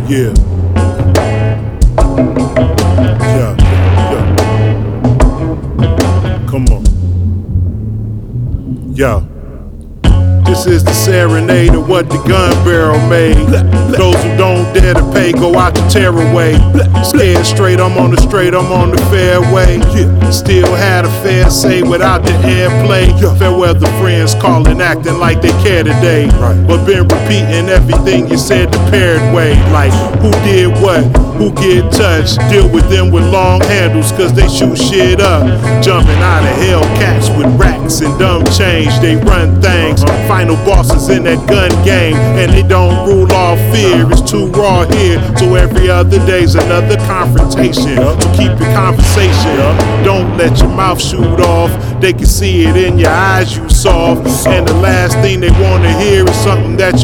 Yeah. Yeah. Come on. Yeah. This is the serenade of what the gun barrel made. Those who don't dare to pay go out the tearaway. Scared straight, I'm on the straight, I'm on the fairway. Still had a fair say without the airplay. Fair weather friends calling, acting like they care today. But been repeating everything you said the paired way. Like who did what, who get touched. Deal with them with long handles cause they shoot shit up. Jumping out of Hellcats with racks and dumb change. They run things. Final bosses in that gun game, and they don't rule off fear. It's too raw here, so every other day's another confrontation. So keep your conversation. Don't let your mouth shoot off. They can see it in your eyes, you soft. And the last thing they wanna hear is something that you